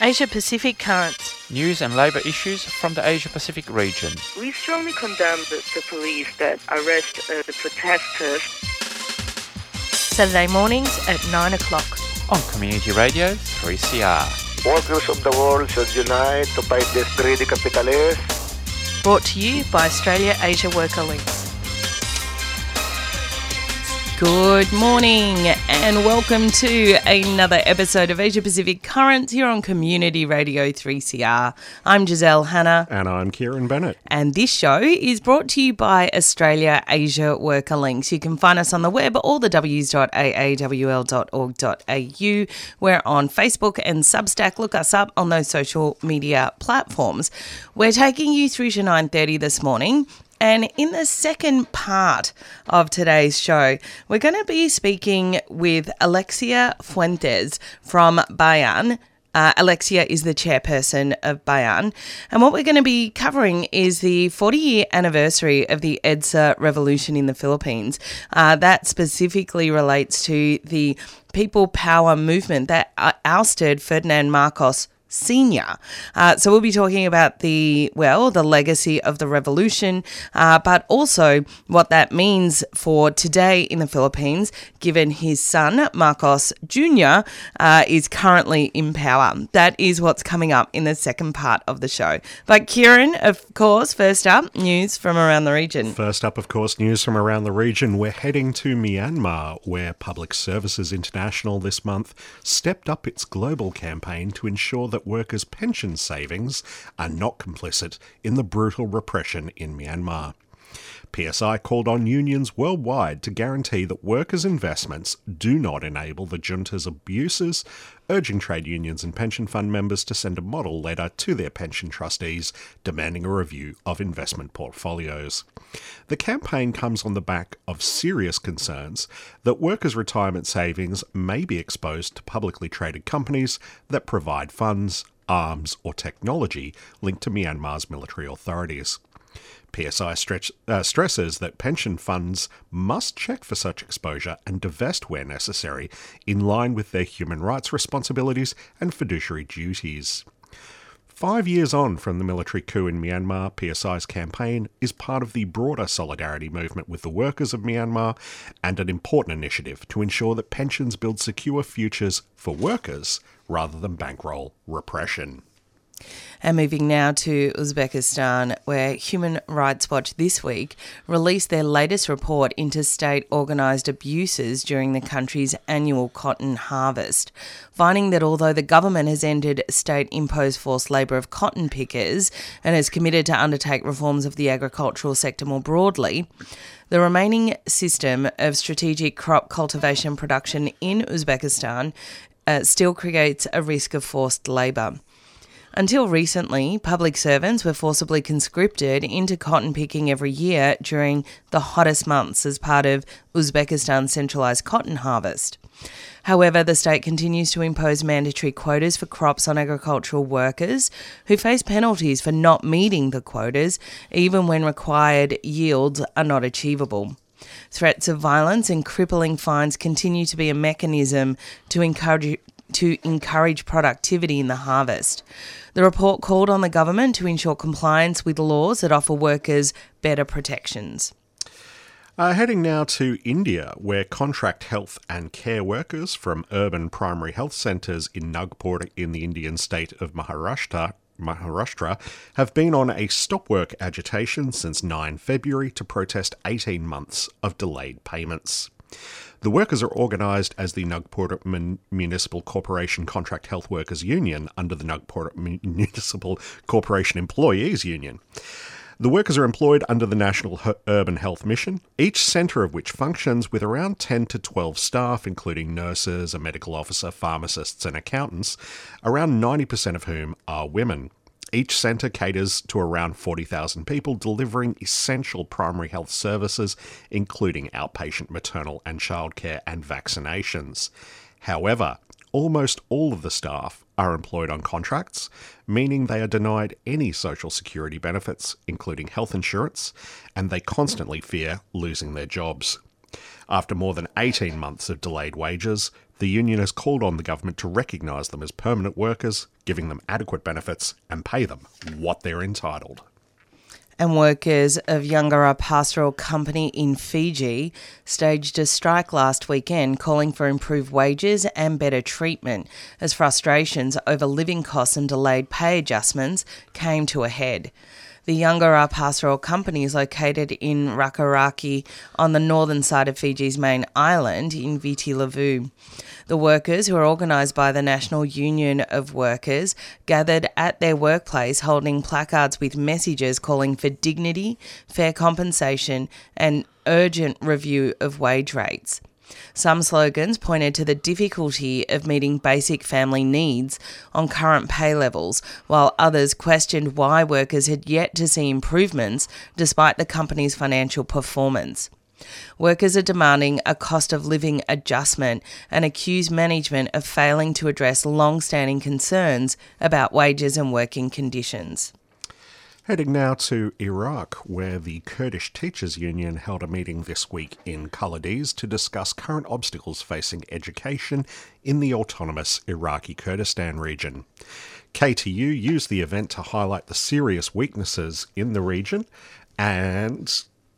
Asia Pacific Currents. News and labour issues from the Asia Pacific region. We strongly condemn the police that arrest the protesters. Saturday mornings at 9 o'clock. On Community Radio 3CR. Workers of the world should unite to fight this greedy capitalists. Brought to you by Australia Asia Worker Links. Good morning and welcome to another episode of Asia Pacific Currents here on Community Radio 3CR. I'm Giselle Hanna. And I'm Kieran Bennett. And this show is brought to you by Australia Asia Worker Links. You can find us on the web, all the w's.aawl.org.au. We're on Facebook and Substack. Look us up on those social media platforms. We're taking you through to 9:30 this morning. And in the second part of today's show, we're going to be speaking with Alexia Fuentes from Bayan. Alexia is the chairperson of Bayan. And what we're going to be covering is the 40-year anniversary of the EDSA revolution in the Philippines. That specifically relates to the People Power movement that ousted Ferdinand Marcos Senior. So we'll be talking about the legacy of the revolution, but also what that means for today in the Philippines, given his son, Marcos Jr., is currently in power. That is what's coming up in the second part of the show. But Kieran, of course, first up, news from around the region. First up, of course, news from around the region. We're heading to Myanmar, where Public Services International this month stepped up its global campaign to ensure that workers' pension savings are not complicit in the brutal repression in Myanmar. PSI called on unions worldwide to guarantee that workers' investments do not enable the junta's abuses, urging trade unions and pension fund members to send a model letter to their pension trustees demanding a review of investment portfolios. The campaign comes on the back of serious concerns that workers' retirement savings may be exposed to publicly traded companies that provide funds, arms or technology linked to Myanmar's military authorities. PSI stresses that pension funds must check for such exposure and divest where necessary, in line with their human rights responsibilities and fiduciary duties. 5 years on from the military coup in Myanmar, PSI's campaign is part of the broader solidarity movement with the workers of Myanmar and an important initiative to ensure that pensions build secure futures for workers rather than bankroll repression. And moving now to Uzbekistan, where Human Rights Watch this week released their latest report into state-organised abuses during the country's annual cotton harvest, finding that although the government has ended state-imposed forced labour of cotton pickers and is committed to undertake reforms of the agricultural sector more broadly, the remaining system of strategic crop cultivation production in Uzbekistan still creates a risk of forced labour. Until recently, public servants were forcibly conscripted into cotton picking every year during the hottest months as part of Uzbekistan's centralised cotton harvest. However, the state continues to impose mandatory quotas for crops on agricultural workers who face penalties for not meeting the quotas, even when required yields are not achievable. Threats of violence and crippling fines continue to be a mechanism to encourage productivity in the harvest. The report called on the government to ensure compliance with laws that offer workers better protections. Heading now to India, where contract health and care workers from urban primary health centres in Nagpur in the Indian state of Maharashtra have been on a stop work agitation since 9 February to protest 18 months of delayed payments. The workers are organised as the Nagpur Municipal Corporation Contract Health Workers Union under the Nagpur Municipal Corporation Employees Union. The workers are employed under the National Urban Health Mission, each centre of which functions with around 10 to 12 staff, including nurses, a medical officer, pharmacists and accountants, around 90% of whom are women. Each centre caters to around 40,000 people, delivering essential primary health services, including outpatient maternal and childcare and vaccinations. However, almost all of the staff are employed on contracts, meaning they are denied any social security benefits, including health insurance, and they constantly fear losing their jobs. After more than 18 months of delayed wages, the union has called on the government to recognise them as permanent workers, giving them adequate benefits and pay them what they're entitled. And workers of Yungara Pastoral Company in Fiji staged a strike last weekend calling for improved wages and better treatment as frustrations over living costs and delayed pay adjustments came to a head. The Yungara Pastoral Company is located in Rakaraki on the northern side of Fiji's main island in Viti Levu. The workers, who are organised by the National Union of Workers, gathered at their workplace holding placards with messages calling for dignity, fair compensation and urgent review of wage rates. Some slogans pointed to the difficulty of meeting basic family needs on current pay levels, while others questioned why workers had yet to see improvements despite the company's financial performance. Workers are demanding a cost of living adjustment and accuse management of failing to address long-standing concerns about wages and working conditions. Heading now to Iraq, where the Kurdish Teachers Union held a meeting this week in Kaladiz to discuss current obstacles facing education in the autonomous Iraqi Kurdistan region. KTU used the event to highlight the serious weaknesses in the region and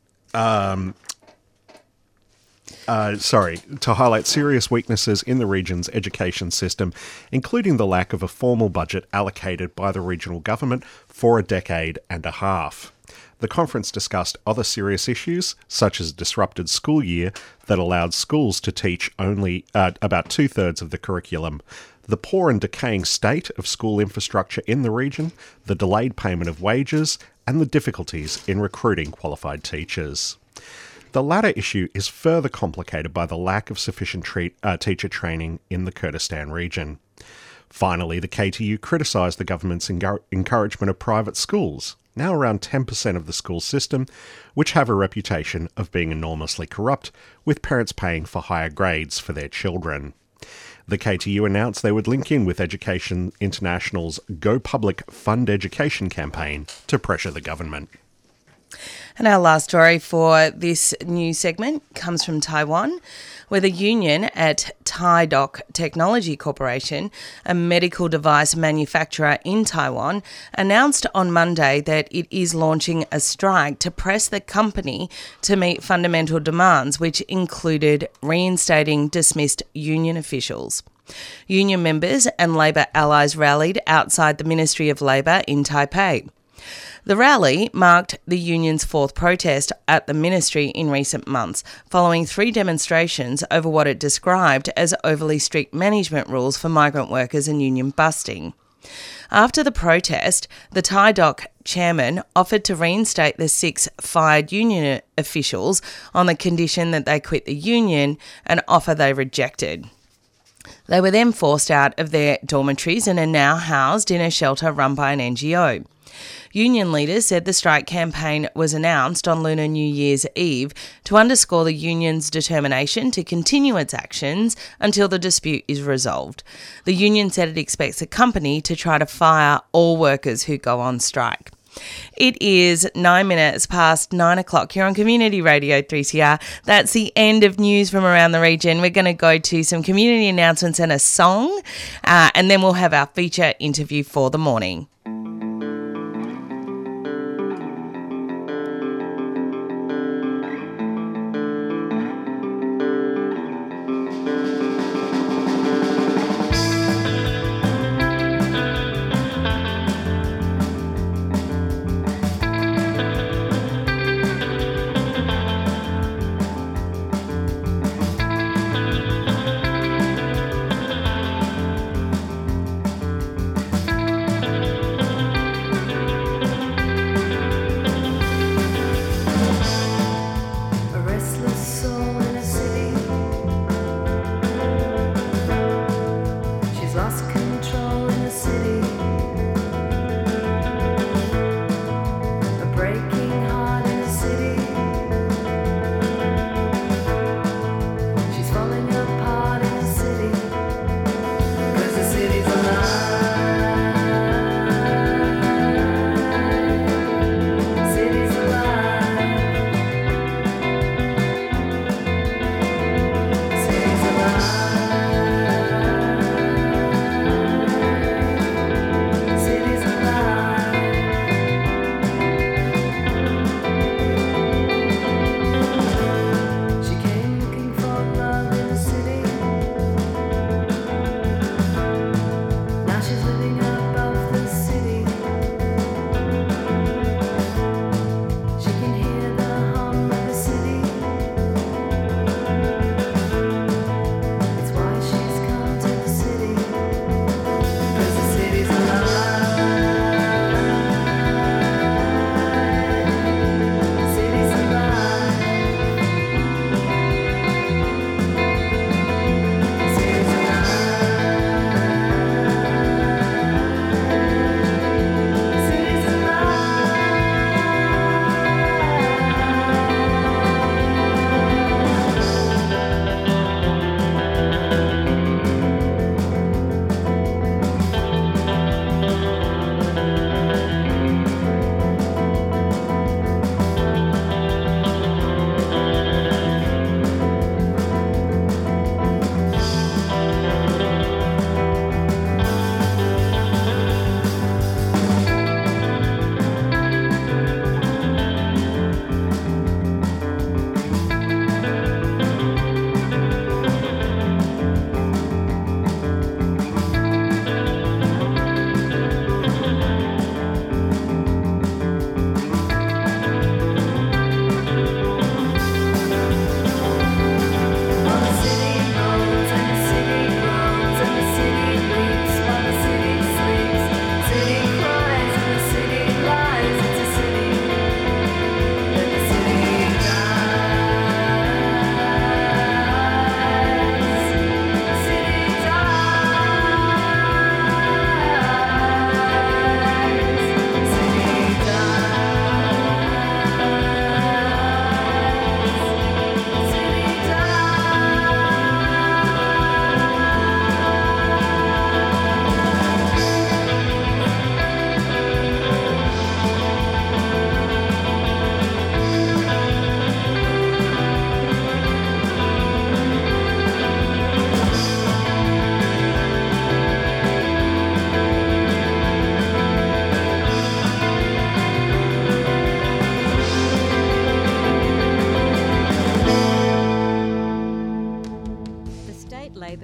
to highlight serious weaknesses in the region's education system, including the lack of a formal budget allocated by the regional government for a decade and a half. The conference discussed other serious issues, such as a disrupted school year that allowed schools to teach only about two-thirds of the curriculum, the poor and decaying state of school infrastructure in the region, the delayed payment of wages, and the difficulties in recruiting qualified teachers. The latter issue is further complicated by the lack of sufficient teacher training in the Kurdistan region. Finally, the KTU criticised the government's encouragement of private schools, now around 10% of the school system, which have a reputation of being enormously corrupt, with parents paying for higher grades for their children. The KTU announced they would link in with Education International's Go Public Fund Education campaign to pressure the government. And our last story for this new segment comes from Taiwan, where the union at TaiDoc Technology Corporation, a medical device manufacturer in Taiwan, announced on Monday that it is launching a strike to press the company to meet fundamental demands, which included reinstating dismissed union officials. Union members and Labour allies rallied outside the Ministry of Labour in Taipei. The rally marked the union's fourth protest at the ministry in recent months, following 3 demonstrations over what it described as overly strict management rules for migrant workers and union busting. After the protest, the TaiDoc chairman offered to reinstate the 6 fired union officials on the condition that they quit the union, an offer they rejected. They were then forced out of their dormitories and are now housed in a shelter run by an NGO. Union leaders said the strike campaign was announced on Lunar New Year's Eve to underscore the union's determination to continue its actions until the dispute is resolved. The union said it expects the company to try to fire all workers who go on strike. It is 9 minutes past 9 o'clock here on Community Radio 3CR. That's the end of news from around the region. We're going to go to some community announcements and a song, and then we'll have our feature interview for the morning.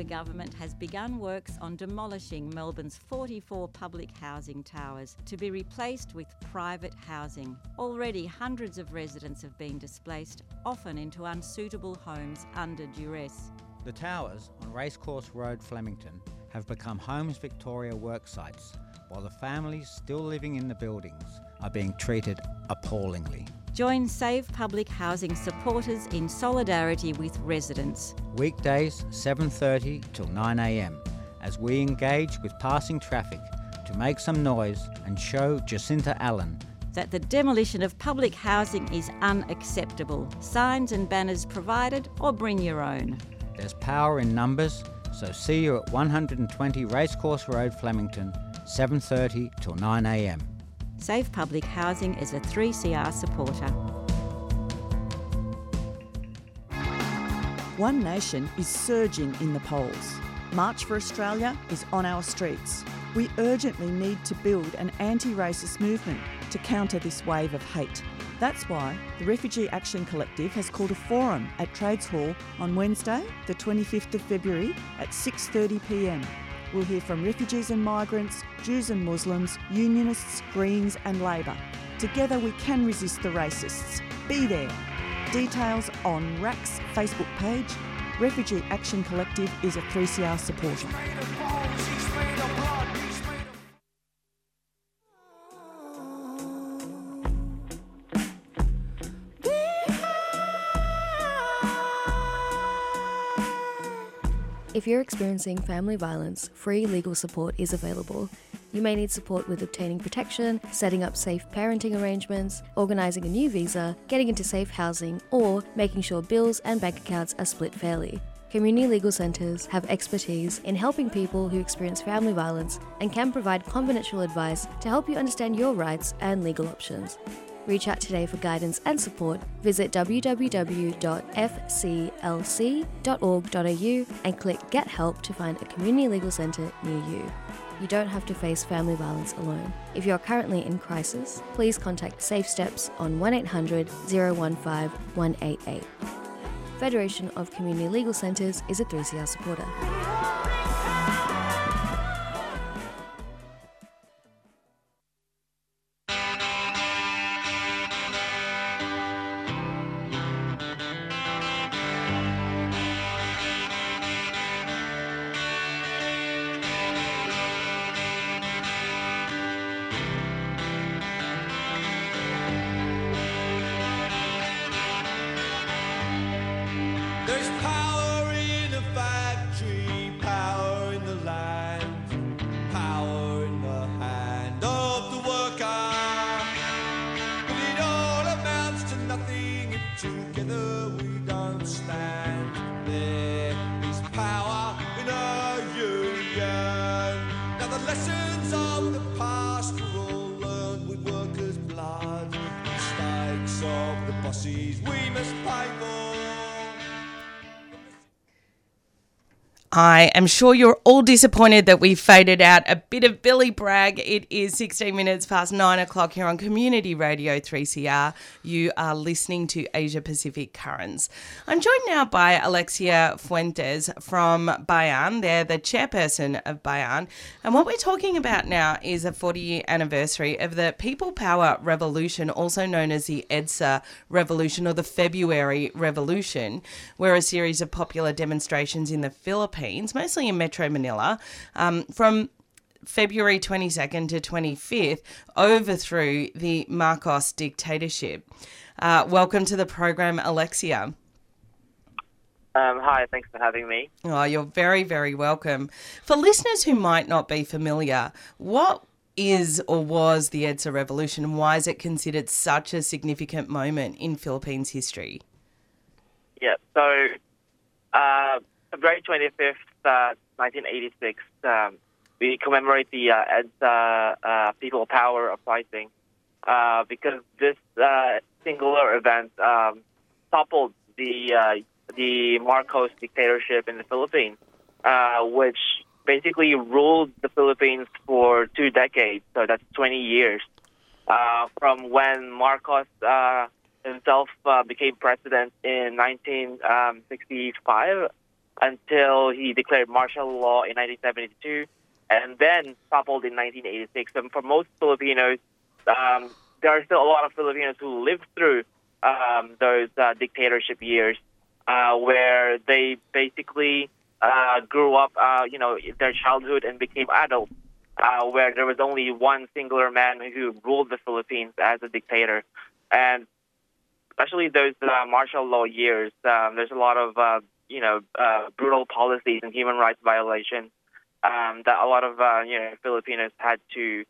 Labor government has begun works on demolishing Melbourne's 44 public housing towers to be replaced with private housing. Already hundreds of residents have been displaced, often into unsuitable homes under duress. The towers on Racecourse Road, Flemington, have become Homes Victoria work sites, while the families still living in the buildings are being treated appallingly. Join Save Public Housing supporters in solidarity with residents. Weekdays 7:30 till 9am as we engage with passing traffic to make some noise and show Jacinta Allen that the demolition of public housing is unacceptable. Signs and banners provided, or bring your own. there's power in numbers, so see you at 120 Racecourse Road, Flemington, 7:30 till 9am. Save Public Housing is a 3CR supporter. One Nation is surging in the polls. March for Australia is on our streets. We urgently need to build an anti-racist movement to counter this wave of hate. That's why the Refugee Action Collective has called a forum at Trades Hall on Wednesday, the 25th of February at 6:30pm. We'll hear from refugees and migrants, Jews and Muslims, Unionists, Greens and Labor. Together we can resist the racists. Be there. Details on RAC's Facebook page. Refugee Action Collective is a 3CR supporter. If you're experiencing family violence, free legal support is available. You may need support with obtaining protection, setting up safe parenting arrangements, organising a new visa, getting into safe housing, or making sure bills and bank accounts are split fairly. Community legal centres have expertise in helping people who experience family violence and can provide confidential advice to help you understand your rights and legal options. Reach out today for guidance and support. Visit www.fclc.org.au and click Get Help to find a community legal centre near you. You don't have to face family violence alone. If you are currently in crisis, please contact Safe Steps on 1800 015 188. Federation of Community Legal Centres is a 3CR supporter. There's power in a factory, power in the land, power in the hand of the worker. But it all amounts to nothing if together we don't stand. There is power in a union. Now the lessons of the past were all learned with workers' blood. Mistakes of the bosses we must pay for. I am sure you're all disappointed that we faded out a bit of Billy Bragg. It is 16 minutes past 9 o'clock here on Community Radio 3CR. You are listening to Asia Pacific Currents. I'm joined now by Alexia Fuentes from Bayan. They're the chairperson of Bayan. And what we're talking about now is a 40-year anniversary of the People Power Revolution, also known as the EDSA Revolution or the February Revolution, where a series of popular demonstrations in the Philippines, mostly in Metro Manila, from February 22nd to 25th, overthrew the Marcos dictatorship. Welcome to the program, Alexia. Hi, thanks for having me. Oh, you're very, very welcome. For listeners who might not be familiar, what is or was the EDSA Revolution and why is it considered such a significant moment in Philippines history? Yeah, so February 25th, 1986, we commemorate the EDSA People Power Uprising because this singular event toppled the Marcos dictatorship in the Philippines, which basically ruled the Philippines for 2 decades, so that's 20 years, from when Marcos himself became president in 1965 until he declared martial law in 1972, and then toppled in 1986. And for most Filipinos, there are still a lot of Filipinos who lived through those dictatorship years, where they basically grew up, their childhood and became adults, where there was only one singular man who ruled the Philippines as a dictator. And especially those martial law years, there's a lot of, brutal policies and human rights violations that a lot of, Filipinos had to,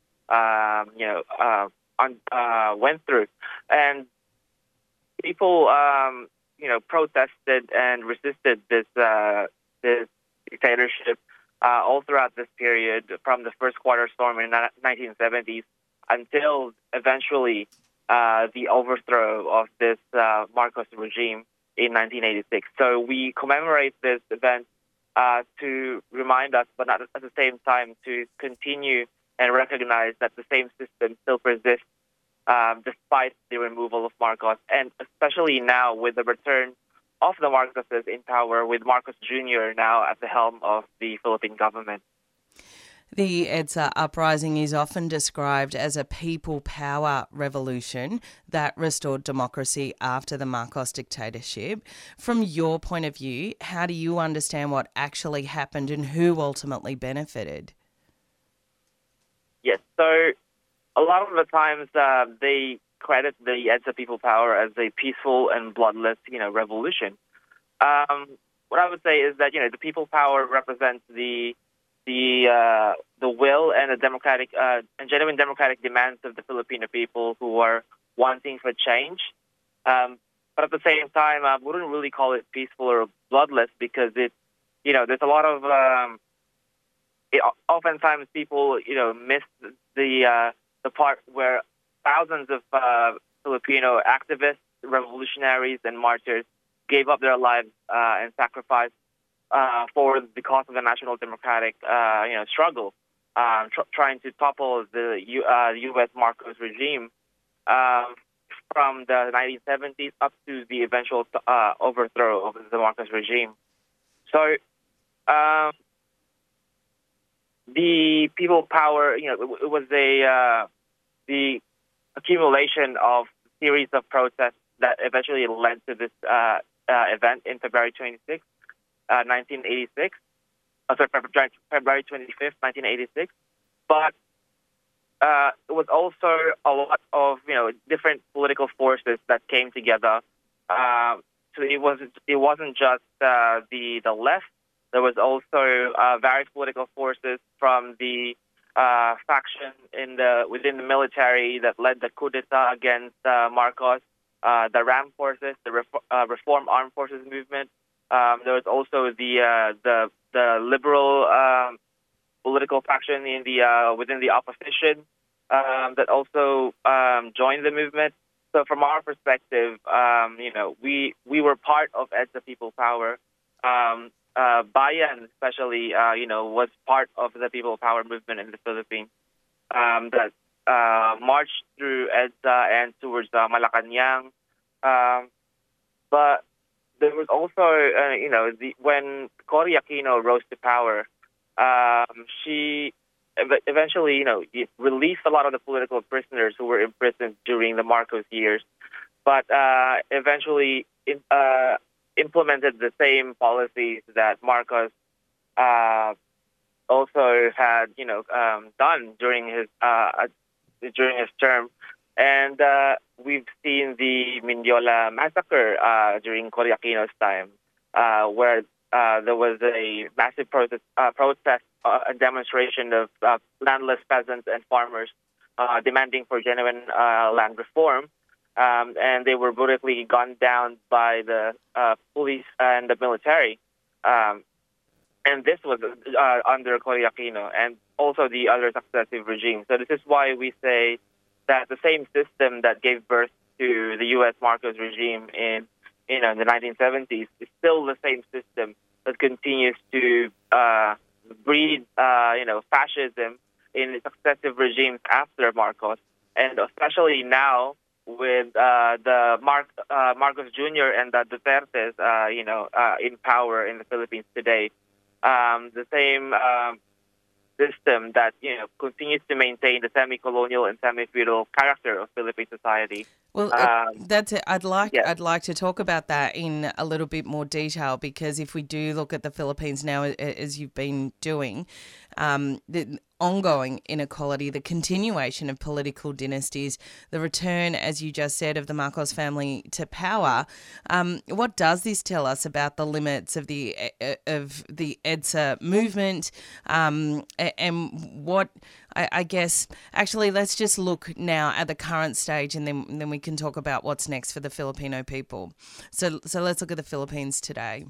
went through. And people, protested and resisted this dictatorship all throughout this period, from the first quarter storm in the 1970s until eventually the overthrow of this Marcos regime in 1986. So we commemorate this event to remind us, but not at the same time to continue and recognize that the same system still persists despite the removal of Marcos, and especially now with the return of the Marcoses in power, with Marcos Jr. now at the helm of the Philippine government. The EDSA uprising is often described as a people power revolution that restored democracy after the Marcos dictatorship. From your point of view, how do you understand what actually happened and who ultimately benefited? Yes, so a lot of the times they credit the EDSA people power as a peaceful and bloodless, revolution. What I would say is that, the people power represents the will and the democratic and genuine democratic demands of the Filipino people who are wanting for change. But at the same time, I wouldn't really call it peaceful or bloodless, because there's a lot of oftentimes people miss the part where thousands of Filipino activists, revolutionaries, and martyrs gave up their lives and sacrificed for the cause of the national democratic, struggle, trying to topple the U.S. Marcos regime from the 1970s up to the eventual overthrow of the Marcos regime. So the people power, it was the accumulation of series of protests that eventually led to this event in February 26th. 1986, February 25th, 1986. But it was also a lot of different political forces that came together. So it wasn't just the left. There was also various political forces from the faction within the military that led the coup d'etat against Marcos, the RAM forces, the Reform Armed Forces movement. There was also the liberal political faction within the opposition that also joined the movement. So from our perspective, we were part of EDSA People Power. Bayan especially, was part of the People Power movement in the Philippines that marched through EDSA and towards Malacanang. But there was also, when Cory Aquino rose to power, she eventually, released a lot of the political prisoners who were imprisoned during the Marcos years, but eventually implemented the same policies that Marcos also had, done during his term. And we've seen the Mindiola massacre during Cory Aquino's time, where there was a massive protest, a demonstration of landless peasants and farmers demanding for genuine land reform. And they were brutally gunned down by the police and the military. And this was under Cory Aquino and also the other successive regimes. So this is why we say that the same system that gave birth to the U.S. Marcos regime in the 1970s is still the same system that continues to breed fascism in successive regimes after Marcos, and especially now with the Marcos Jr. and the Dutertes, in power in the Philippines today. The same system that continues to maintain the semi-colonial and semi-feudal character of Philippine society. Well, that's it. I'd like to talk about that in a little bit more detail, because if we do look at the Philippines now, as you've been doing, the ongoing inequality, the continuation of political dynasties, the return, as you just said, of the Marcos family to power. What does this tell us about the limits of the EDSA movement, and what? I guess, actually, let's just look now at the current stage, and then we can talk about what's next for the Filipino people. So let's look at the Philippines today.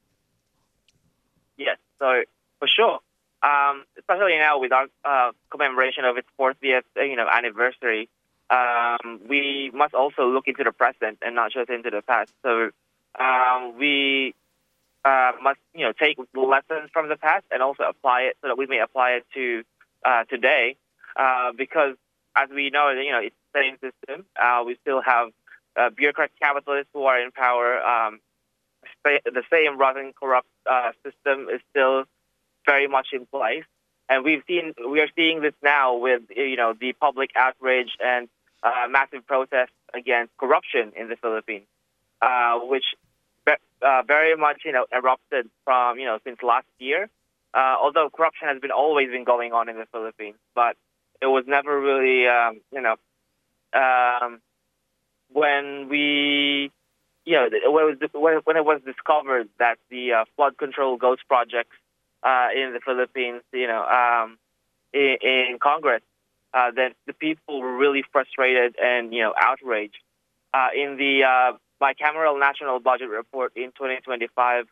Yes, so for sure, especially now with our commemoration of its 40th, anniversary, we must also look into the present and not just into the past. So we must, take lessons from the past and also apply it so that we may apply it to today, because as we know, it's the same system. We still have bureaucrat capitalists who are in power. The same rotten, corrupt system is still very much in place, and we are seeing this now with the public outrage and massive protests against corruption in the Philippines, which very much erupted from since last year. Although corruption has always been going on in the Philippines, but it was never really, when when it was discovered that the flood control ghost projects in the Philippines, in Congress, then the people were really frustrated and outraged. In the bicameral national budget report in 2025.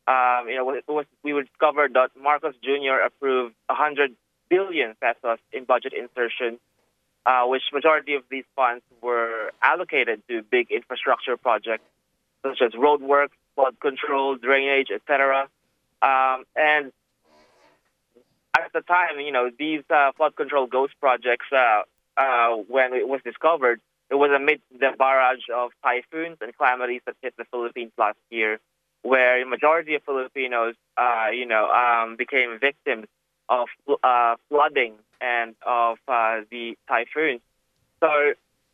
We discovered that Marcos Jr. approved 100 billion pesos in budget insertion, which majority of these funds were allocated to big infrastructure projects such as roadworks, flood control, drainage, etc. And at the time, these flood control ghost projects, when it was discovered, it was amid the barrage of typhoons and calamities that hit the Philippines last year, where a majority of Filipinos, became victims of flooding and of the typhoons. So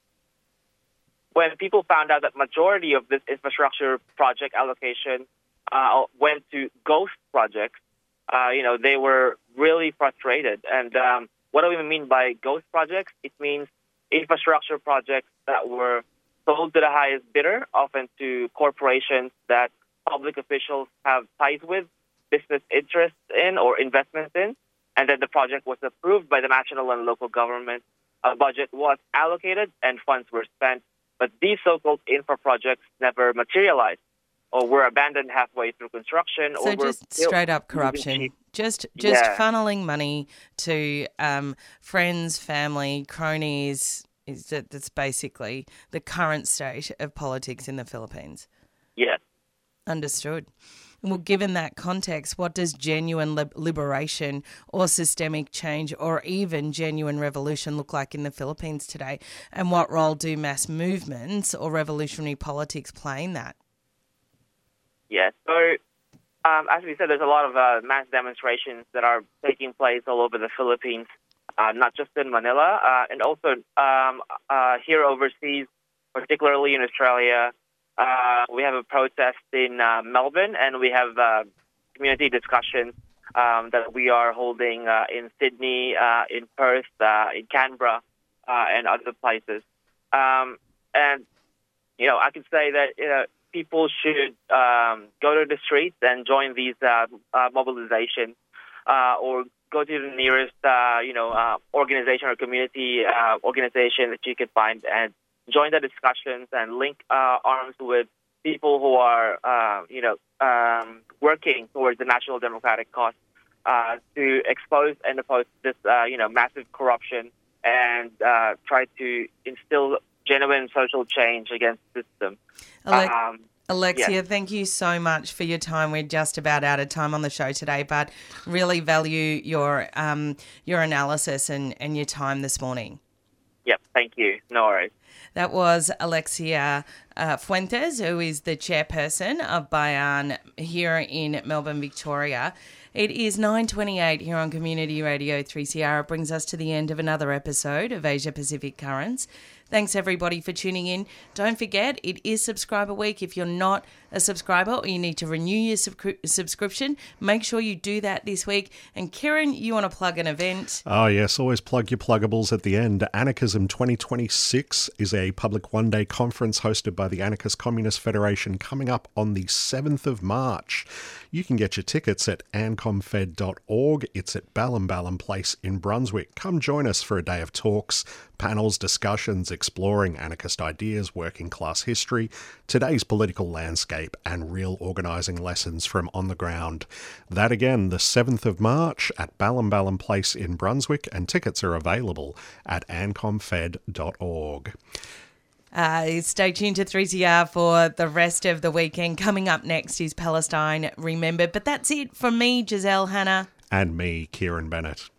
when people found out that majority of this infrastructure project allocation went to ghost projects, they were really frustrated. And what do we mean by ghost projects? It means infrastructure projects that were sold to the highest bidder, often to corporations that public officials have ties with, business interests in, or investments in, and then the project was approved by the national and local government. A budget was allocated and funds were spent, but these so-called infra projects never materialized or were abandoned halfway through construction. So or just straight up corruption, just funneling money to friends, family, cronies. That's basically the current state of politics in the Philippines. Yes. Understood. Well, given that context, what does genuine liberation or systemic change or even genuine revolution look like in the Philippines today? And what role do mass movements or revolutionary politics play in that? Yes. So, as we said, there's a lot of mass demonstrations that are taking place all over the Philippines, not just in Manila, and also here overseas, particularly in Australia. We have a protest in Melbourne, and we have community discussions that we are holding in Sydney, in Perth, in Canberra, and other places. And, I can say that, people should go to the streets and join these mobilizations, or go to the nearest, organization or community organization that you can find and join the discussions and link arms with people who are, working towards the national democratic cause to expose and oppose this, massive corruption and try to instill genuine social change against the system. Alexia, thank you so much for your time. We're just about out of time on the show today, but really value your analysis and your time this morning. Yep, thank you. No worries. That was Alexia Fuentes, who is the chairperson of Bayan here in Melbourne, Victoria. It is 9:28 here on Community Radio 3CR. It brings us to the end of another episode of Asia Pacific Currents. Thanks, everybody, for tuning in. Don't forget, it is Subscriber Week. If you're not a subscriber or you need to renew your subscription, make sure you do that this week. And Kieran, you want to plug an event? Oh, yes. Always plug your pluggables at the end. Anarchism 2026 is a public one-day conference hosted by the Anarchist Communist Federation coming up on the 7th of March. You can get your tickets at ancomfed.org. It's at Ballinballum Place in Brunswick. Come join us for a day of talks, panels, discussions, exploring anarchist ideas, working class history, today's political landscape, and real organising lessons from on the ground. That again, the 7th of March at Ballinballum Place in Brunswick, and tickets are available at ancomfed.org. Stay tuned to 3CR for the rest of the weekend. Coming up next is Palestine Remembered. But that's it from me, Giselle Hanna. And me, Kieran Bennett.